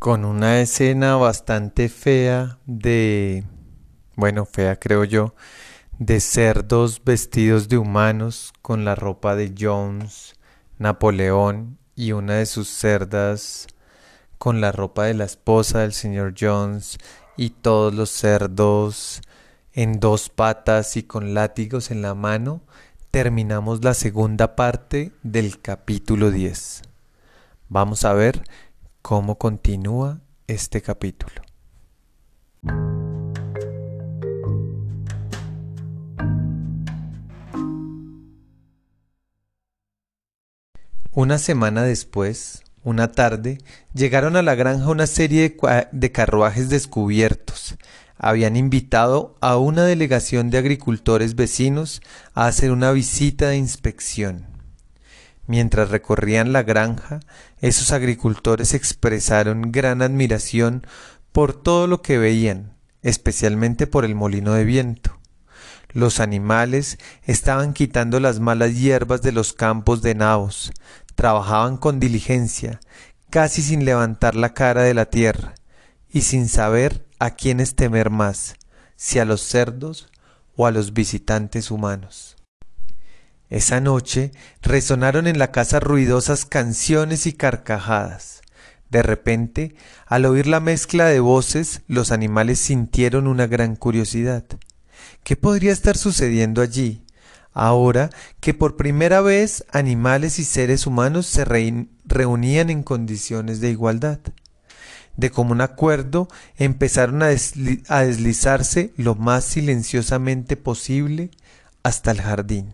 con una escena bastante fea fea creo yo, de cerdos vestidos de humanos con la ropa de Jones, Napoleón y una de sus cerdas con la ropa de la esposa del señor Jones y todos los cerdos en dos patas y con látigos en la mano, terminamos la segunda parte del capítulo 10. Vamos a ver cómo continúa este capítulo. Una semana después, una tarde, llegaron a la granja una serie de carruajes descubiertos. Habían invitado a una delegación de agricultores vecinos a hacer una visita de inspección. Mientras recorrían la granja, esos agricultores expresaron gran admiración por todo lo que veían, especialmente por el molino de viento. Los animales estaban quitando las malas hierbas de los campos de nabos, trabajaban con diligencia, casi sin levantar la cara de la tierra, y sin saber a quiénes temer más, si a los cerdos o a los visitantes humanos. Esa noche resonaron en la casa ruidosas canciones y carcajadas. De repente, al oír la mezcla de voces, los animales sintieron una gran curiosidad. ¿Qué podría estar sucediendo allí, ahora que por primera vez animales y seres humanos se reunían en condiciones de igualdad? De común acuerdo, empezaron a deslizarse lo más silenciosamente posible hasta el jardín.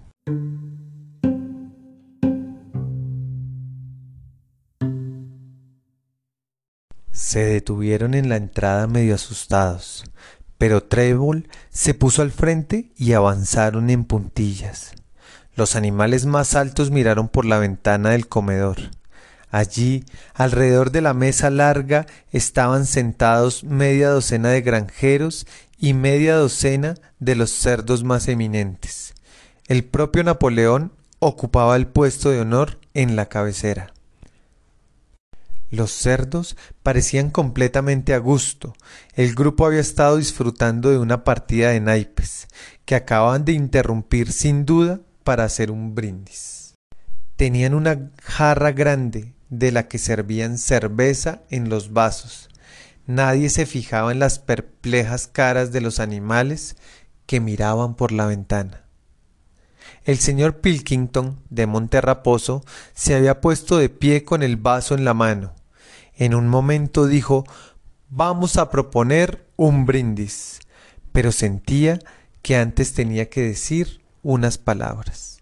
Se detuvieron en la entrada medio asustados, pero Trébol se puso al frente y avanzaron en puntillas. Los animales más altos miraron por la ventana del comedor. Allí, alrededor de la mesa larga, estaban sentados media docena de granjeros y media docena de los cerdos más eminentes. El propio Napoleón ocupaba el puesto de honor en la cabecera. Los cerdos parecían completamente a gusto. El grupo había estado disfrutando de una partida de naipes, que acababan de interrumpir sin duda para hacer un brindis. Tenían una jarra grande, de la que servían cerveza en los vasos. Nadie se fijaba en las perplejas caras de los animales que miraban por la ventana. El señor Pilkington, de Monte Raposo, se había puesto de pie con el vaso en la mano. En un momento dijo: «Vamos a proponer un brindis», pero sentía que antes tenía que decir unas palabras.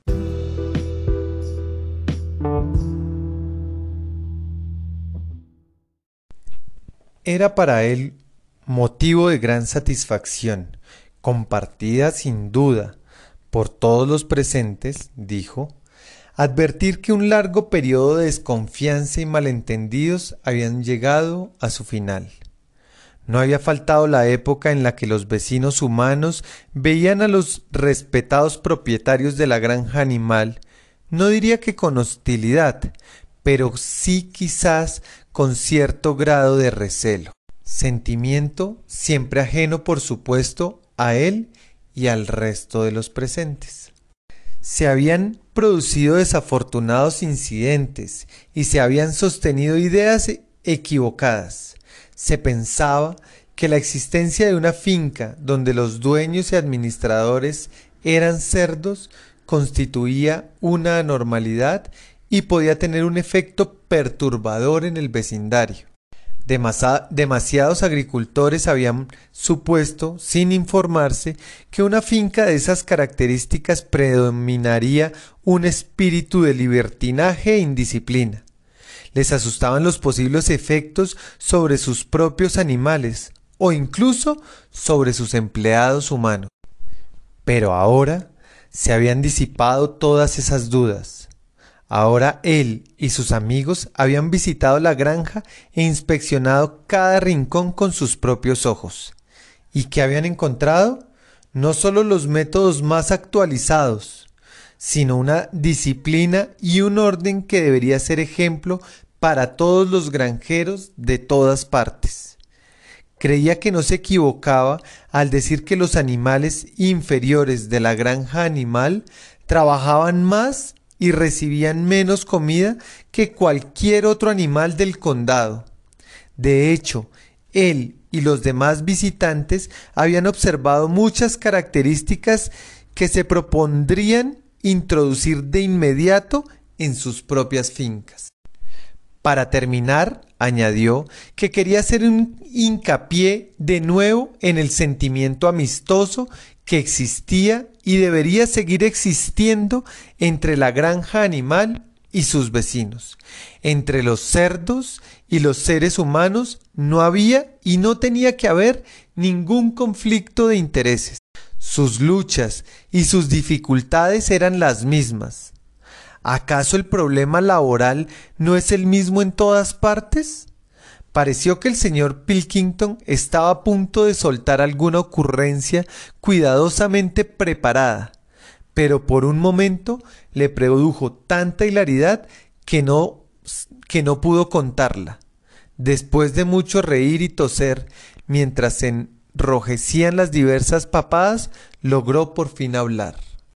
Era para él motivo de gran satisfacción, compartida sin duda por todos los presentes, dijo, advertir que un largo periodo de desconfianza y malentendidos habían llegado a su final. No había faltado la época en la que los vecinos humanos veían a los respetados propietarios de la granja animal, no diría que con hostilidad, pero sí quizás con cierto grado de recelo, sentimiento siempre ajeno por supuesto a él y al resto de los presentes. Se habían producido desafortunados incidentes y se habían sostenido ideas equivocadas. Se pensaba que la existencia de una finca donde los dueños y administradores eran cerdos constituía una anormalidad y podía tener un efecto perturbador en el vecindario. Demasiados agricultores habían supuesto, sin informarse, que una finca de esas características predominaría un espíritu de libertinaje e indisciplina. Les asustaban los posibles efectos sobre sus propios animales o incluso sobre sus empleados humanos. Pero ahora se habían disipado todas esas dudas. Ahora él y sus amigos habían visitado la granja e inspeccionado cada rincón con sus propios ojos. ¿Y qué habían encontrado? No solo los métodos más actualizados, sino una disciplina y un orden que debería ser ejemplo para todos los granjeros de todas partes. Creía que no se equivocaba al decir que los animales inferiores de la granja animal trabajaban más y recibían menos comida que cualquier otro animal del condado. De hecho, él y los demás visitantes habían observado muchas características que se propondrían introducir de inmediato en sus propias fincas. Para terminar, añadió que quería hacer un hincapié de nuevo en el sentimiento amistoso que existía y debería seguir existiendo entre la granja animal y sus vecinos. Entre los cerdos y los seres humanos no había y no tenía que haber ningún conflicto de intereses. Sus luchas y sus dificultades eran las mismas. ¿Acaso el problema laboral no es el mismo en todas partes? Pareció que el señor Pilkington estaba a punto de soltar alguna ocurrencia cuidadosamente preparada, pero por un momento le produjo tanta hilaridad que no pudo contarla. Después de mucho reír y toser, mientras se enrojecían las diversas papadas, logró por fin hablar.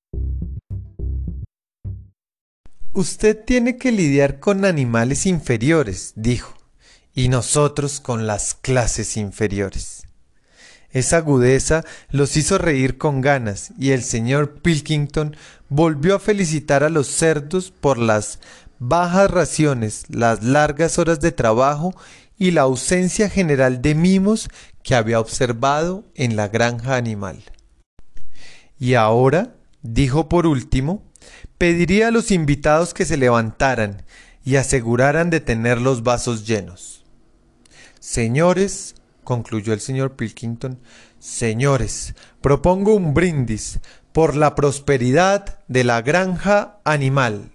Usted tiene que lidiar con animales inferiores, dijo, y nosotros con las clases inferiores. Esa agudeza los hizo reír con ganas, y el señor Pilkington volvió a felicitar a los cerdos por las bajas raciones, las largas horas de trabajo y la ausencia general de mimos que había observado en la granja animal. Y ahora, dijo por último, pediría a los invitados que se levantaran y aseguraran de tener los vasos llenos. Señores, concluyó el señor Pilkington, señores, propongo un brindis por la prosperidad de la granja animal.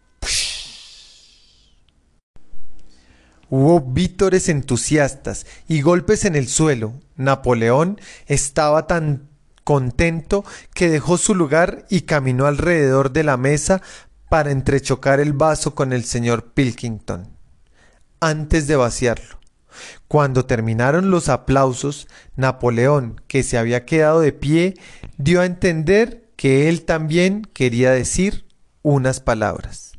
Hubo vítores entusiastas y golpes en el suelo. Napoleón estaba tan contento que dejó su lugar y caminó alrededor de la mesa para entrechocar el vaso con el señor Pilkington, antes de vaciarlo. Cuando terminaron los aplausos, Napoleón, que se había quedado de pie, dio a entender que él también quería decir unas palabras.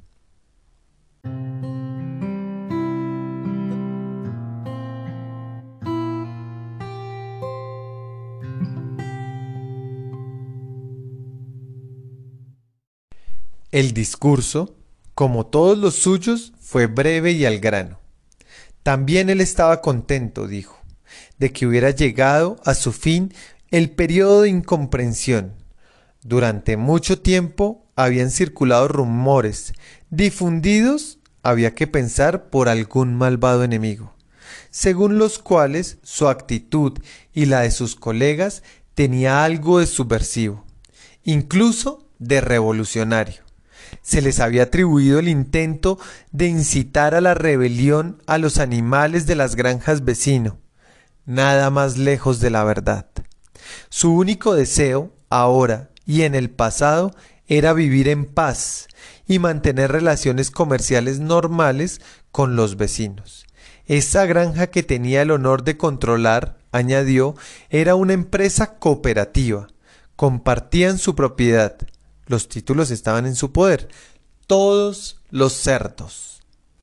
El discurso, como todos los suyos, fue breve y al grano. También él estaba contento, dijo, de que hubiera llegado a su fin el periodo de incomprensión. Durante mucho tiempo habían circulado rumores, difundidos, había que pensar, por algún malvado enemigo, según los cuales su actitud y la de sus colegas tenía algo de subversivo, incluso de revolucionario. Se les había atribuido el intento de incitar a la rebelión a los animales de las granjas vecino, nada más lejos de la verdad. Su único deseo, ahora y en el pasado, era vivir en paz y mantener relaciones comerciales normales con los vecinos. Esa granja que tenía el honor de controlar, añadió, era una empresa cooperativa. Compartían su propiedad. Los títulos estaban en su poder. Todos los cerdos.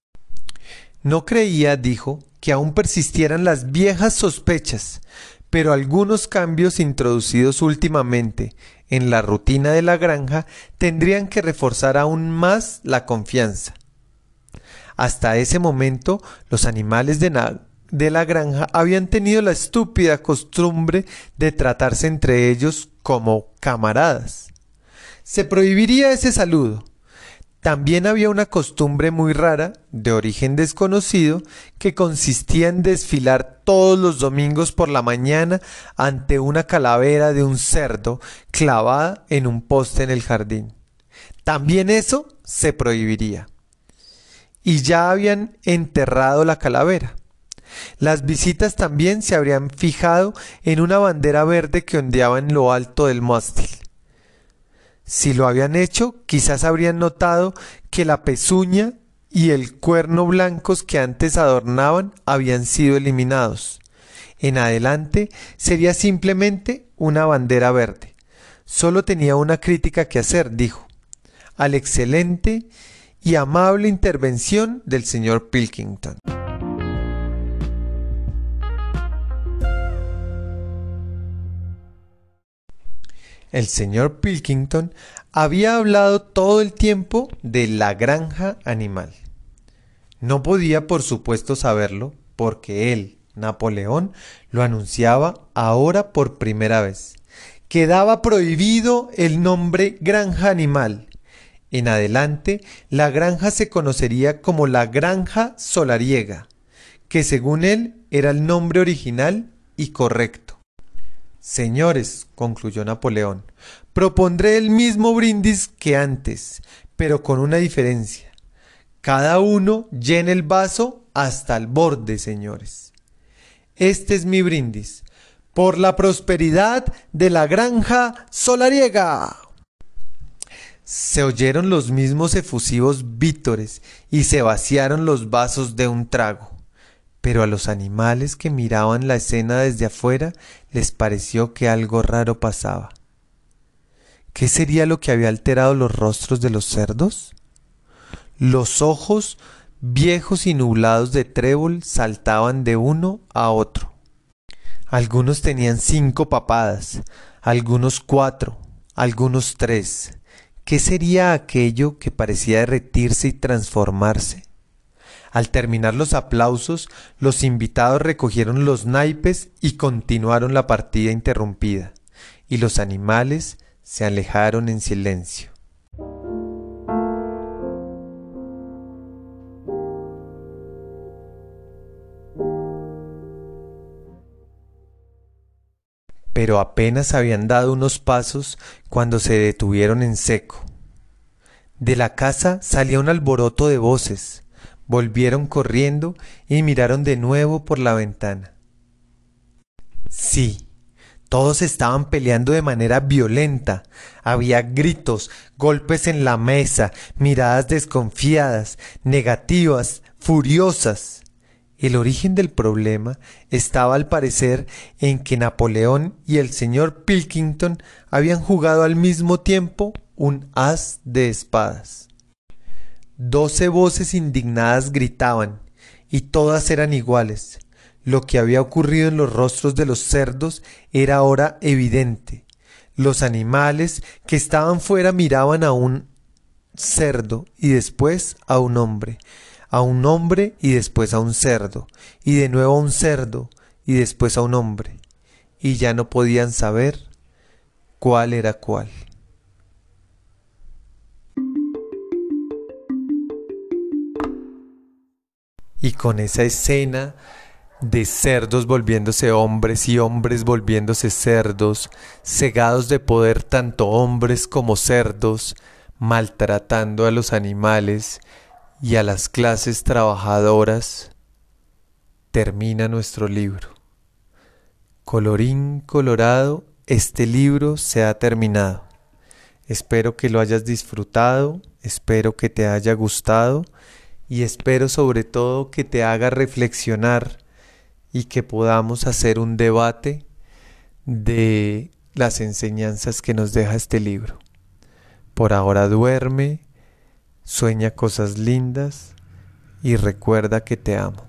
No creía, dijo, que aún persistieran las viejas sospechas, pero algunos cambios introducidos últimamente en la rutina de la granja tendrían que reforzar aún más la confianza. Hasta ese momento, los animales de la granja habían tenido la estúpida costumbre de tratarse entre ellos como camaradas. Se prohibiría ese saludo. También había una costumbre muy rara, de origen desconocido, que consistía en desfilar todos los domingos por la mañana ante una calavera de un cerdo clavada en un poste en el jardín. También eso se prohibiría. Y ya habían enterrado la calavera. Las visitas también se habrían fijado en una bandera verde que ondeaba en lo alto del mástil. Si lo habían hecho, quizás habrían notado que la pezuña y el cuerno blancos que antes adornaban habían sido eliminados. En adelante sería simplemente una bandera verde. Solo tenía una crítica que hacer, dijo, al excelente y amable intervención del señor Pilkington. El señor Pilkington había hablado todo el tiempo de la granja animal. No podía, por supuesto, saberlo, porque él, Napoleón, lo anunciaba ahora por primera vez. Quedaba prohibido el nombre granja animal. En adelante, la granja se conocería como la Granja Solariega, que según él era el nombre original y correcto. Señores, concluyó Napoleón, propondré el mismo brindis que antes, pero con una diferencia. Cada uno llene el vaso hasta el borde, señores. Este es mi brindis, por la prosperidad de la Granja Solariega. Se oyeron los mismos efusivos vítores y se vaciaron los vasos de un trago. Pero a los animales que miraban la escena desde afuera les pareció que algo raro pasaba. ¿Qué sería lo que había alterado los rostros de los cerdos? Los ojos viejos y nublados de Trébol saltaban de uno a otro. Algunos tenían 5 papadas, algunos 4, algunos 3. ¿Qué sería aquello que parecía derretirse y transformarse? Al terminar los aplausos, los invitados recogieron los naipes y continuaron la partida interrumpida, y los animales se alejaron en silencio. Pero apenas habían dado unos pasos cuando se detuvieron en seco. De la casa salía un alboroto de voces. Volvieron corriendo y miraron de nuevo por la ventana. Sí, todos estaban peleando de manera violenta. Había gritos, golpes en la mesa, miradas desconfiadas, negativas, furiosas. El origen del problema estaba al parecer en que Napoleón y el señor Pilkington habían jugado al mismo tiempo un as de espadas. 12 voces indignadas gritaban, y todas eran iguales. Lo que había ocurrido en los rostros de los cerdos era ahora evidente. Los animales que estaban fuera miraban a un cerdo y después a un hombre y después a un cerdo, y de nuevo a un cerdo y después a un hombre, y ya no podían saber cuál era cuál. Y con esa escena de cerdos volviéndose hombres y hombres volviéndose cerdos, cegados de poder tanto hombres como cerdos, maltratando a los animales y a las clases trabajadoras, termina nuestro libro. Colorín colorado, este libro se ha terminado. Espero que lo hayas disfrutado, espero que te haya gustado y espero sobre todo que te haga reflexionar y que podamos hacer un debate de las enseñanzas que nos deja este libro. Por ahora duerme, sueña cosas lindas y recuerda que te amo.